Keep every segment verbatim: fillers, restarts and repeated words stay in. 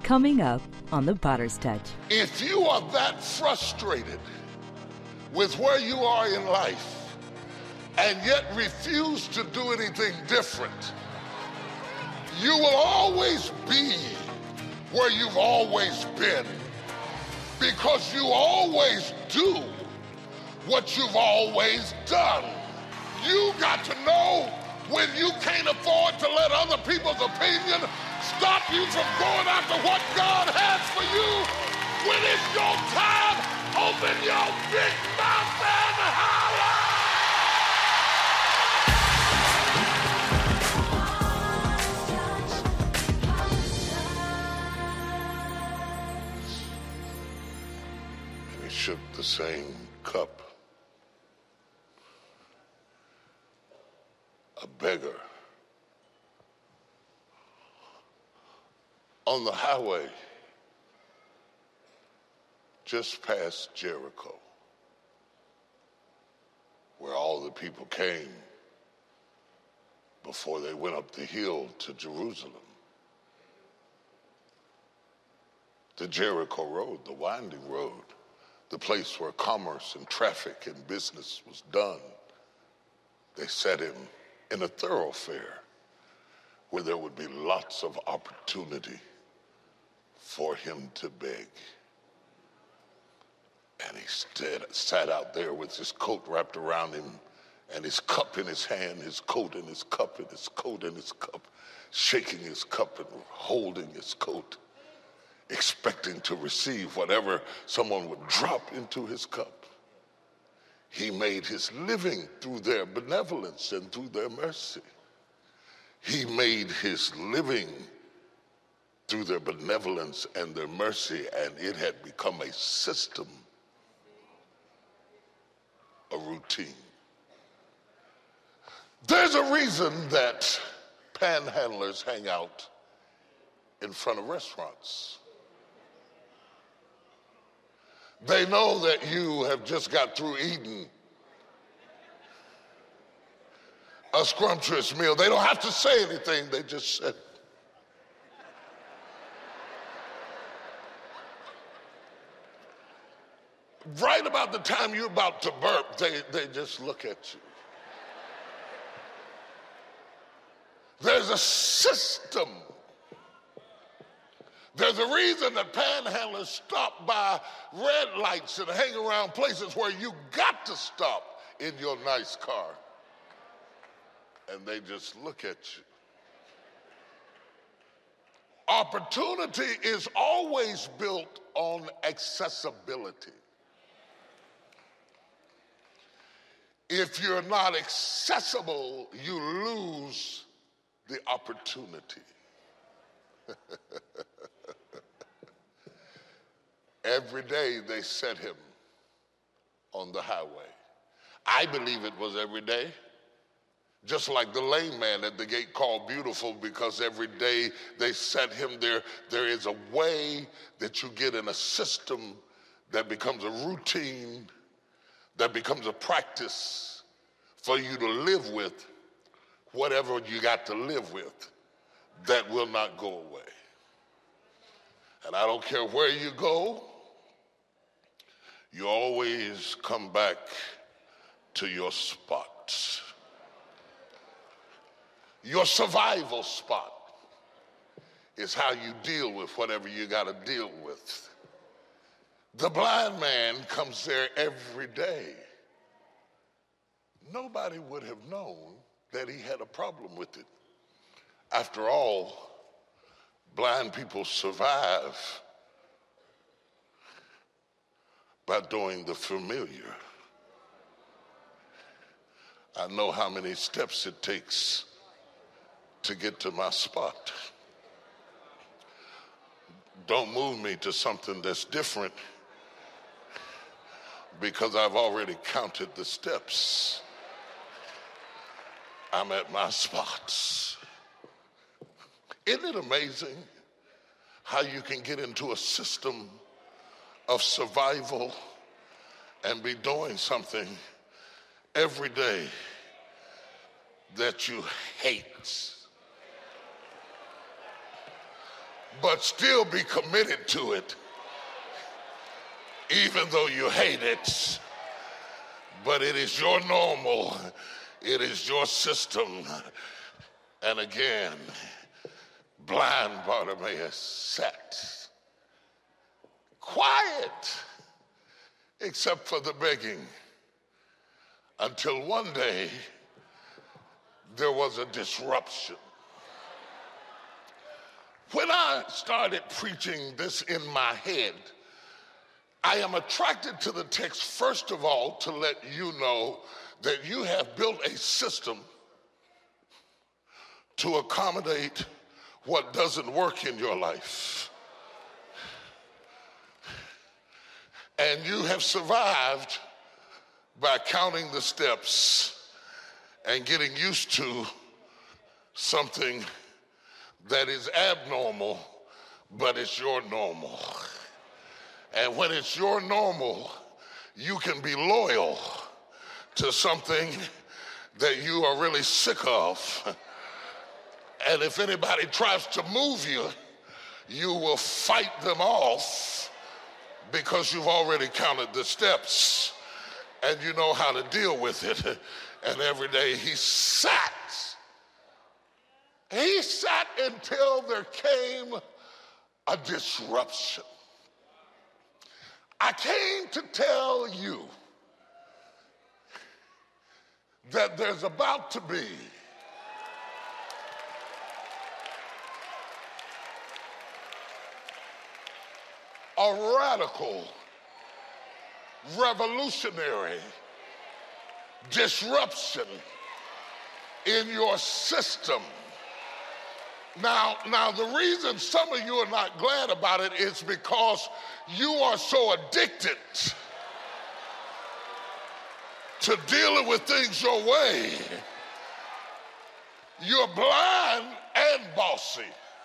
Coming up on the Potter's Touch. If you are that frustrated with where you are in life and yet refuse to do anything different, you will always be where you've always been because you always do what you've always done. You got to know when you can't afford to let other people's opinion stop you from going after what God has for you. When it's your time, open your big mouth and holler! And he shook the same cup. A beggar on the highway just past Jericho, where all the people came before they went up the hill to Jerusalem. The Jericho road, the winding road, the place where commerce and traffic and business was done. They set him in a thoroughfare where there would be lots of opportunity for him to beg. And he stood, sat out there with his coat wrapped around him and his cup in his hand, his coat in his cup, and his coat in his cup, shaking his cup and holding his coat, expecting to receive whatever someone would drop into his cup. He made his living through their benevolence and through their mercy. He made his living through their benevolence and their mercy, and it had become a system, a routine. There's a reason that panhandlers hang out in front of restaurants. They know that you have just got through eating a scrumptious meal. They don't have to say anything, they just said. Right about the time you're about to burp, they, they just look at you. There's a system. There's a reason that panhandlers stop by red lights and hang around places where you got to stop in your nice car. And they just look at you. Opportunity is always built on accessibility. If you're not accessible, you lose the opportunity. Every day they set him on the highway. I believe it was every day. Just like the lame man at the gate called beautiful, because every day they set him there. There is a way that you get in a system that becomes a routine, that becomes a practice for you to live with whatever you got to live with that will not go away. And I don't care where you go, you always come back to your spot. Your survival spot is how you deal with whatever you got to deal with. The blind man comes there every day. Nobody would have known that he had a problem with it. After all, blind people survive by doing the familiar. I know how many steps it takes to get to my spot. Don't move me to something that's different, because I've already counted the steps. I'm at my spots. Isn't it amazing how you can get into a system of survival and be doing something every day that you hate? but still be committed to it, even though you hate it. But it is your normal, it is your system. And again, blind Bartimaeus sat quiet, except for the begging, until one day there was a disruption. When I started preaching this in my head, I am attracted to the text, first of all, to let you know that you have built a system to accommodate what doesn't work in your life. And you have survived by counting the steps and getting used to something that is abnormal, but it's your normal. And when it's your normal, you can be loyal to something that you are really sick of. And if anybody tries to move you, you will fight them off because you've already counted the steps and you know how to deal with it. And every day he sat. He sat until there came a disruption. I came to tell you that there's about to be a radical, revolutionary disruption in your system. Now, now, the reason some of you are not glad about it is because you are so addicted to dealing with things your way. You're blind and bossy.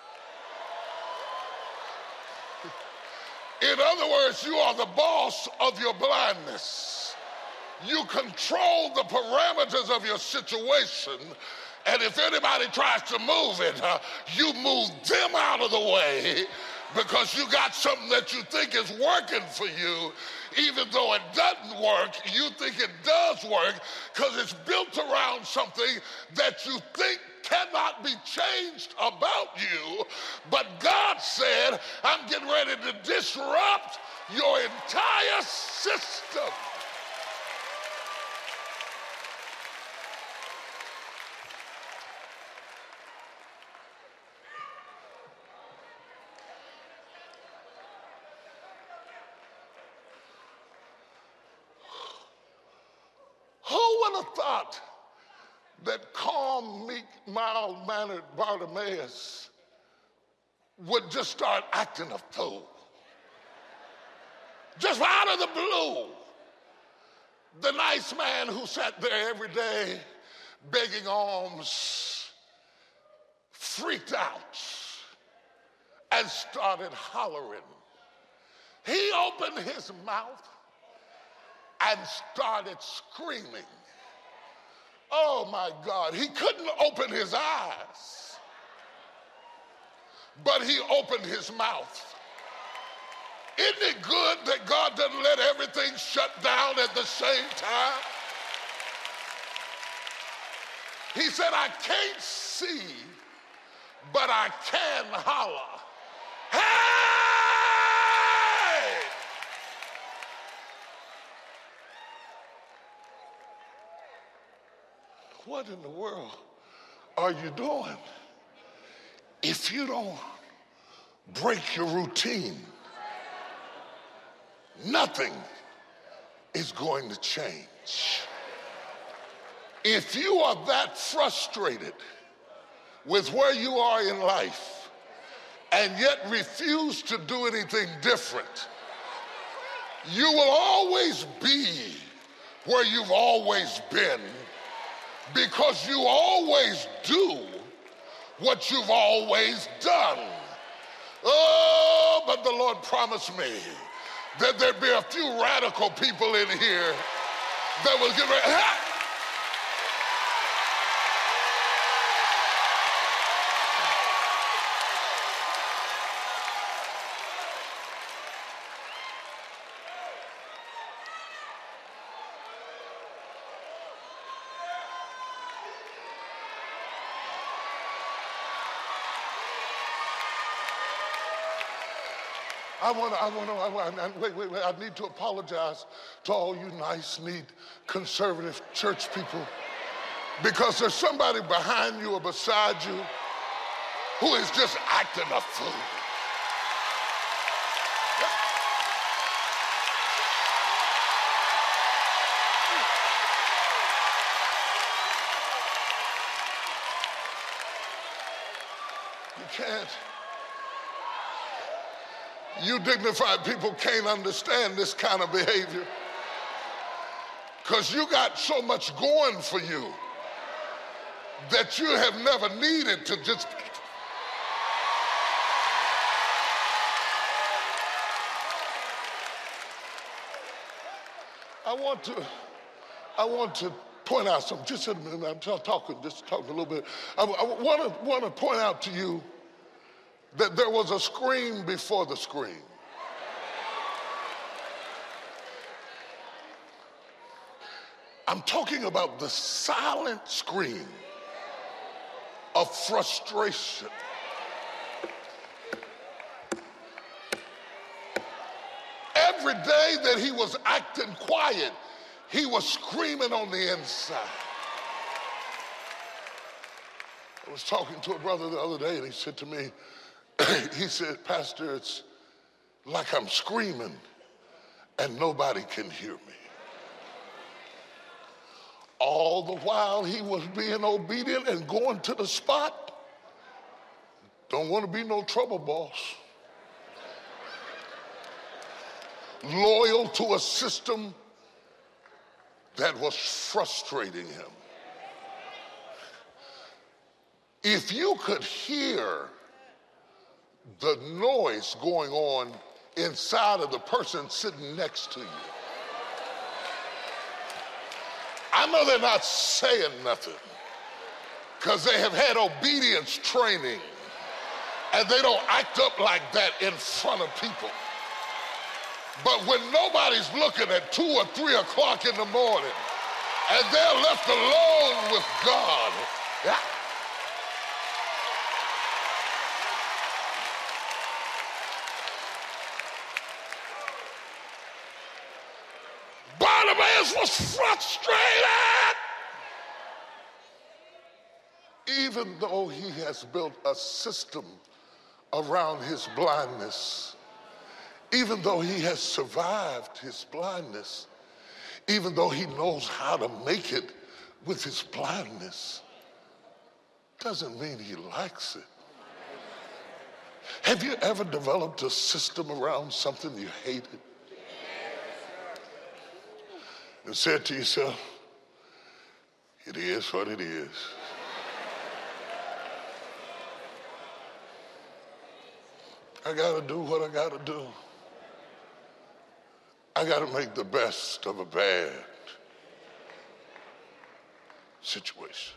In other words, you are the boss of your blindness. You control the parameters of your situation. And if anybody tries to move it, uh, you move them out of the way because you got something that you think is working for you. Even though it doesn't work, you think it does work because it's built around something that you think cannot be changed about you. But God said, I'm getting ready to disrupt your entire system. Thought that calm, meek, mild-mannered Bartimaeus would just start acting a fool. Just out of the blue. The nice man who sat there every day begging alms freaked out and started hollering. He opened his mouth and started screaming. Oh my God, he couldn't open his eyes, but he opened his mouth. Isn't it good that God doesn't let everything shut down at the same time? He said, I can't see, but I can holler. Hey! What in the world are you doing? If you don't break your routine, nothing is going to change. If you are that frustrated with where you are in life and yet refuse to do anything different, you will always be where you've always been, because you always do what you've always done. Oh, but the Lord promised me that there'd be a few radical people in here that will get ready. Ha! I want to, I want to, I want to, wait, wait, wait. I need to apologize to all you nice, neat, conservative church people, because there's somebody behind you or beside you who is just acting a fool. You can't. You dignified people can't understand this kind of behavior because you got so much going for you that you have never needed to just. I want to, I want to point out something. Just a minute, I'm talking, just talking a little bit. I, I want to want to point out to you that there was a scream before the scream. I'm talking about the silent scream of frustration. Every day that he was acting quiet, he was screaming on the inside. I was talking to a brother the other day, and he said to me, he said, Pastor, it's like I'm screaming and nobody can hear me. All the while he was being obedient and going to the spot. Don't want to be no trouble boss. Loyal to a system that was frustrating him. If you could hear the noise going on inside of the person sitting next to you. I know they're not saying nothing because they have had obedience training and they don't act up like that in front of people. But when nobody's looking at two or three o'clock in the morning and they're left alone with God, yeah. Bartimaeus was frustrated. Even though he has built a system around his blindness, even though he has survived his blindness, even though he knows how to make it with his blindness, doesn't mean he likes it. Have you ever developed a system around something you hated? And said to yourself, it is what it is. I gotta do what I gotta do. I gotta make the best of a bad situation.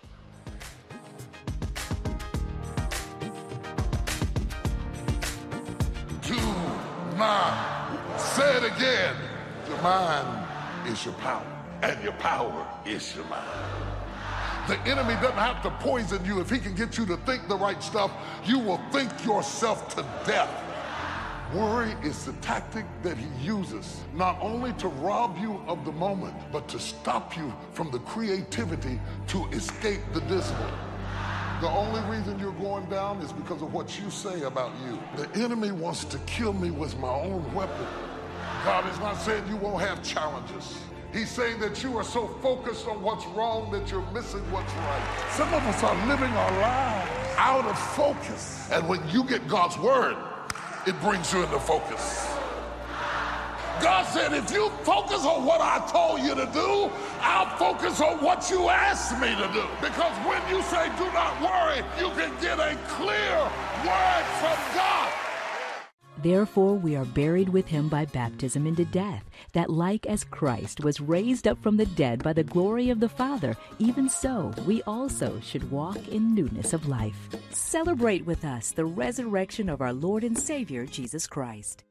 Do not say it again. Your mind is your power, and your power is your mind. The enemy doesn't have to poison you. If he can get you to think the right stuff, you will think yourself to death. Worry is the tactic that he uses, not only to rob you of the moment, but to stop you from the creativity to escape the dismal. The only reason you're going down is because of what you say about you. The enemy wants to kill me with my own weapon. God is not saying you won't have challenges. He's saying that you are so focused on what's wrong that you're missing what's right. Some of us are living our lives out of focus. And when you get God's word, it brings you into focus. God said, if you focus on what I told you to do, I'll focus on what you asked me to do. Because when you say do not worry, you can get a clear word from God. Therefore we are buried with him by baptism into death, that like as Christ was raised up from the dead by the glory of the Father, even so we also should walk in newness of life. Celebrate with us the resurrection of our Lord and Savior, Jesus Christ.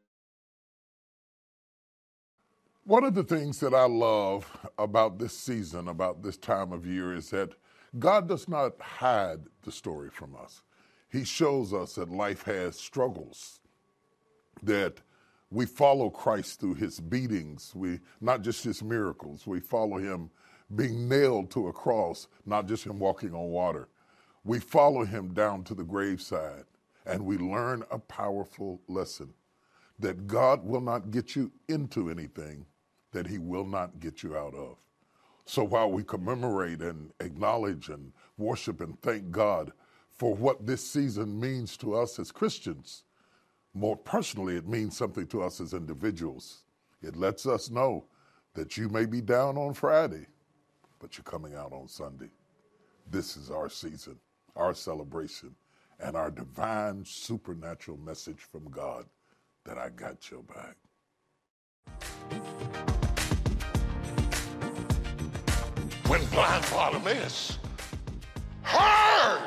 One of the things that I love about this season, about this time of year, is that God does not hide the story from us. He shows us that life has struggles, that We follow Christ through his beatings, we not just his miracles. We follow him being nailed to a cross, not just him walking on water. We follow him down to the graveside, and we learn a powerful lesson that God will not get you into anything that he will not get you out of. So while we commemorate and acknowledge and worship and thank God for what this season means to us as Christians, more personally, it means something to us as individuals. It lets us know that you may be down on Friday, but you're coming out on Sunday. This is our season, our celebration, and our divine supernatural message from God that I got your back. When blind Bartimaeus heard,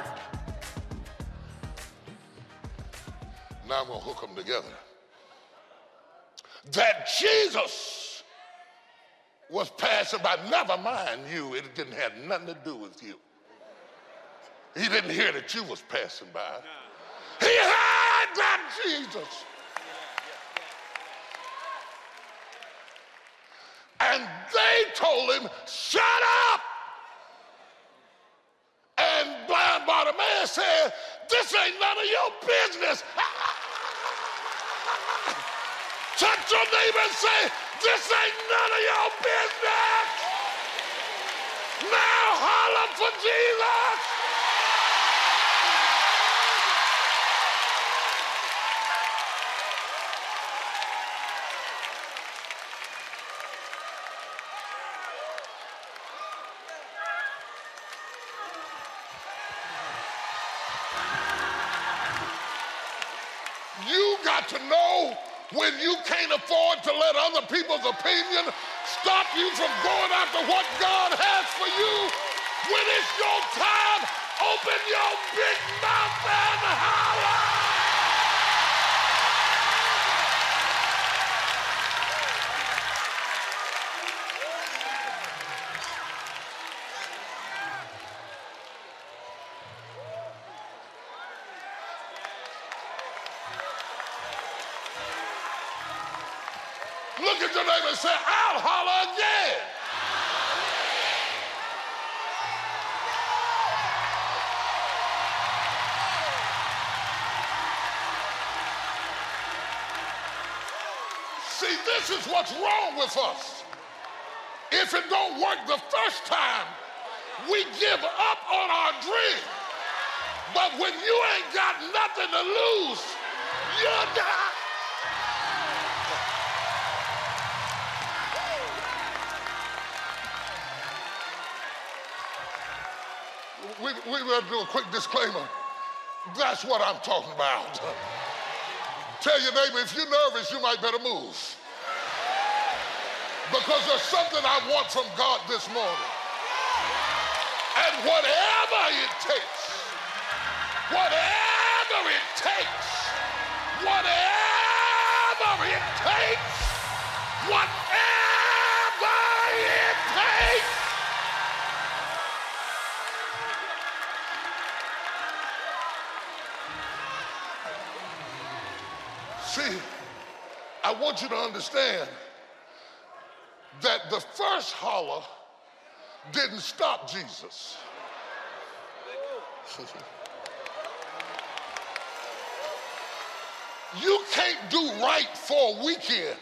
now I'm going to hook them together, that Jesus was passing by. Never mind you, it didn't have nothing to do with you. He didn't hear that you was passing by. He heard that Jesus. And they told him, shut up. And blind Bartimaeus said, this ain't none of your business. Touch your neighbor and say, this ain't none of your business. Now holler for Jesus. You got to know when you can't afford to let other people's opinion stop you from going after what God has for you. When it's your time, open your big mouth and holler. Look at your neighbor and say, I'll holler again. See, this is what's wrong with us. If it don't work the first time, we give up on our dream. But when you ain't got nothing to lose, you're not. We, we better do a quick disclaimer. That's what I'm talking about. Tell your neighbor, if you're nervous, you might better move. Because there's something I want from God this morning. And whatever it takes, whatever it takes, whatever it takes, whatever it takes, see, I want you to understand that the first holler didn't stop Jesus. You can't do right for a weekend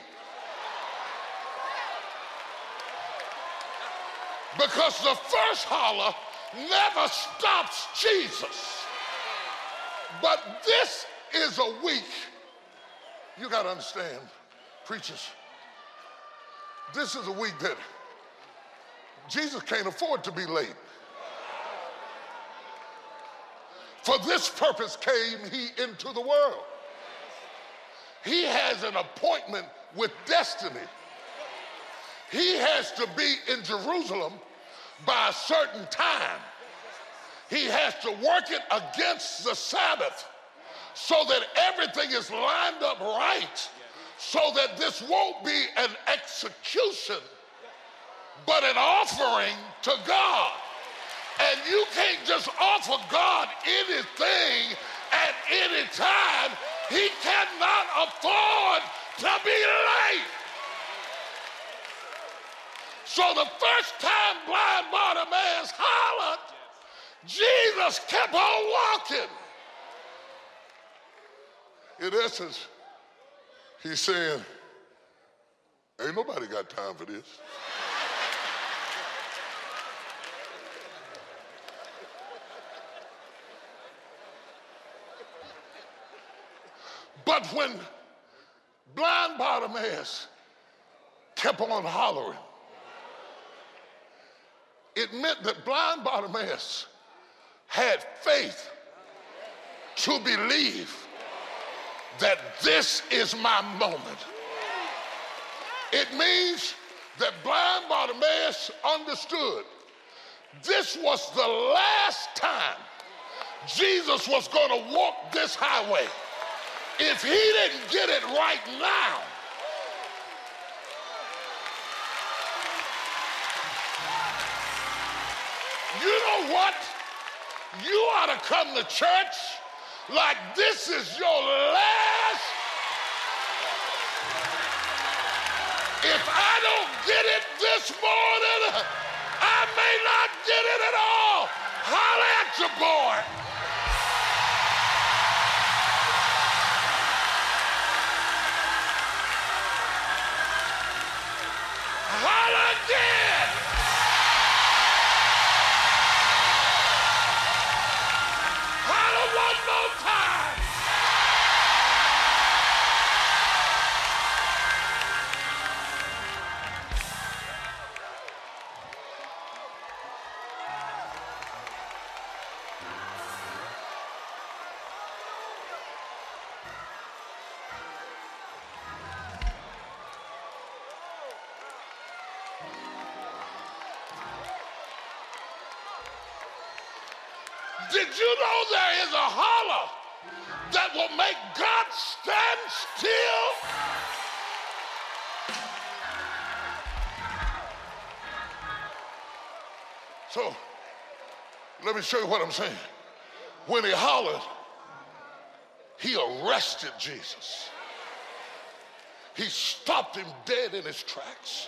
because the first holler never stops Jesus. But this is a week. You got to understand, preachers, this is a week that Jesus can't afford to be late. For this purpose came he into the world. He has an appointment with destiny. He has to be in Jerusalem by a certain time. He has to work it against the Sabbath so that everything is lined up right, so that this won't be an execution, but an offering to God. And you can't just offer God anything at any time. He cannot afford to be late. So the first time blind Bartimaeus hollered, Jesus kept on walking. In essence, he's saying, ain't nobody got time for this. But when blind Bartimaeus kept on hollering, it meant that blind Bartimaeus had faith to believe that this is my moment. It means that blind Bartimaeus understood this was the last time Jesus was going to walk this highway. If he didn't get it right now, you know what? You ought to come to church like this is your last. If I don't get it this morning, I may not get it at all. Holler at your boy. Holler again. Holler one more time. Did you know there is a holler that will make God stand still? So, let me show you what I'm saying. When he hollered, he arrested Jesus. He stopped him dead in his tracks.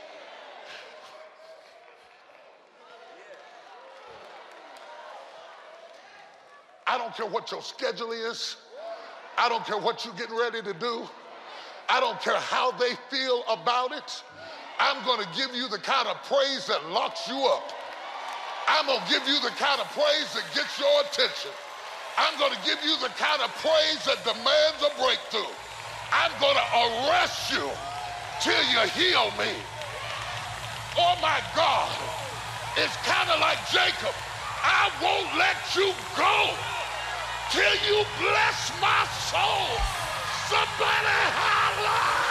I don't care what your schedule is. I don't care what you're getting ready to do. I don't care how they feel about it. I'm going to give you the kind of praise that locks you up. I'm going to give you the kind of praise that gets your attention. I'm going to give you the kind of praise that demands a breakthrough. I'm going to arrest you till you heal me. Oh my God. It's kind of like Jacob. I won't let you go till you bless my soul. Somebody holler!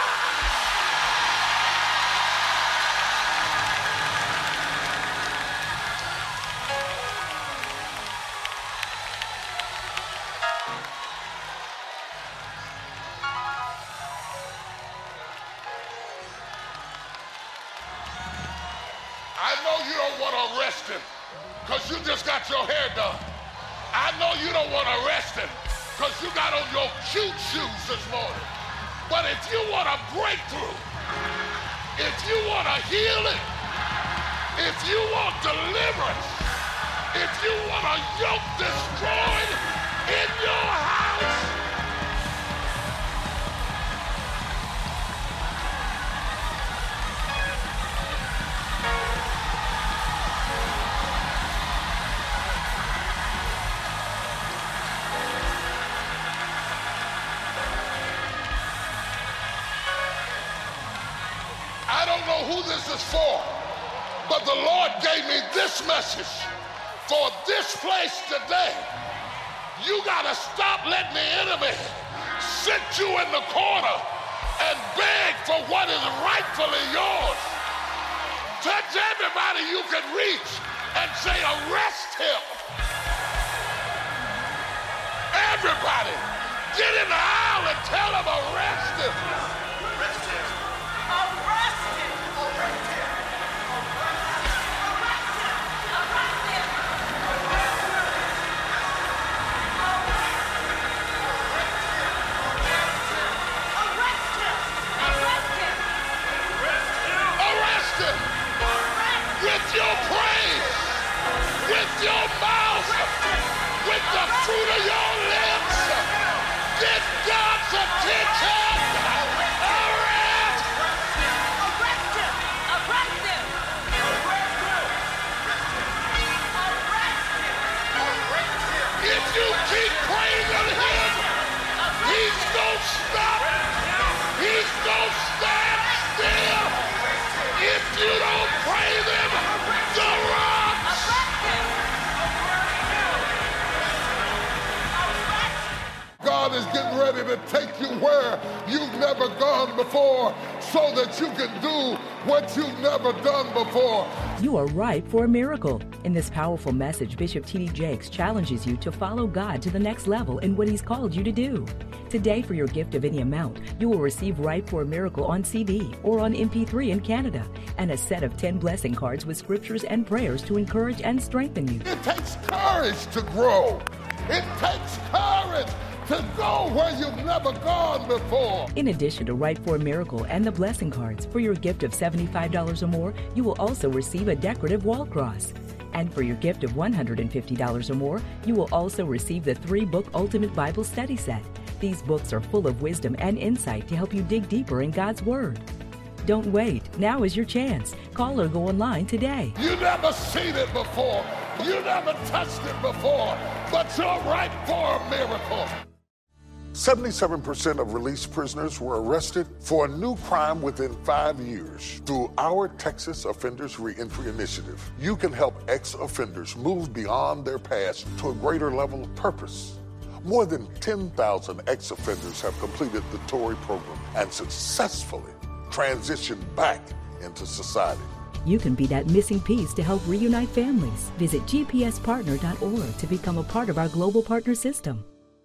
I know you don't want to arrest him because you just got your hair done. I know you don't want to arrest him because you got on your cute shoes this morning. But if you want a breakthrough, if you want a healing, if you want deliverance, if you want a yoke destroyed in your house, I don't know who this is for, but the Lord gave me this message for this place today. You gotta stop letting the enemy sit you in the corner and beg for what is rightfully yours. Touch everybody you can reach and say, arrest him. Everybody, get in the aisle and tell him, arrest him. Arrest him. Arrest him. Arrest him. Arrest him. your mouth, with the fruit of your lips, get God's attention. Arrest! Arrest him! Arrest him! If you keep praising him, he's gonna stop. He's gonna stand still. If you don't praise him, the rocks. God is getting ready to take you where you've never gone before so that you can do what you've never done before. You are ripe for a miracle. In this powerful message, Bishop T D Jakes challenges you to follow God to the next level in what he's called you to do. Today, for your gift of any amount, you will receive Ripe for a Miracle on C D or on M P three in Canada, and a set of ten blessing cards with scriptures and prayers to encourage and strengthen you. It takes courage to grow. It takes courage to go where you've never gone before. In addition to Ripe for a Miracle and the blessing cards, for your gift of seventy-five dollars or more, you will also receive a decorative wall cross. And for your gift of one hundred fifty dollars or more, you will also receive the three-book Ultimate Bible Study Set. These books are full of wisdom and insight to help you dig deeper in God's Word. Don't wait. Now is your chance. Call or go online today. You never seen it before. You never touched it before. But you're ripe for a miracle. seventy-seven percent of released prisoners were arrested for a new crime within five years. Through our Texas Offenders Reentry Initiative, you can help ex-offenders move beyond their past to a greater level of purpose. More than ten thousand ex-offenders have completed the Tory program and successfully transitioned back into society. You can be that missing piece to help reunite families. Visit G P S partner dot org to become a part of our global partner system.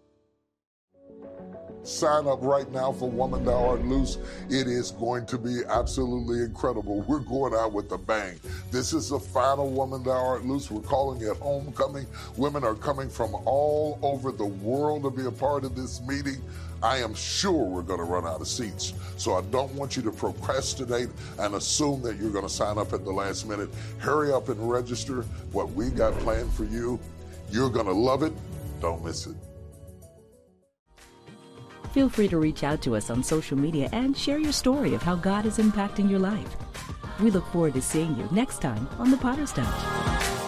Sign up right now for Woman Thou Art Loose. It is going to be absolutely incredible. We're going out with a bang. This is the final Woman Thou Art Loose. We're calling it Homecoming. Women are coming from all over the world to be a part of this meeting. I am sure we're going to run out of seats. So I don't want you to procrastinate and assume that you're going to sign up at the last minute. Hurry up and register what we got planned for you. You're going to love it. Don't miss it. Feel free to reach out to us on social media and share your story of how God is impacting your life. We look forward to seeing you next time on The Potter's Touch.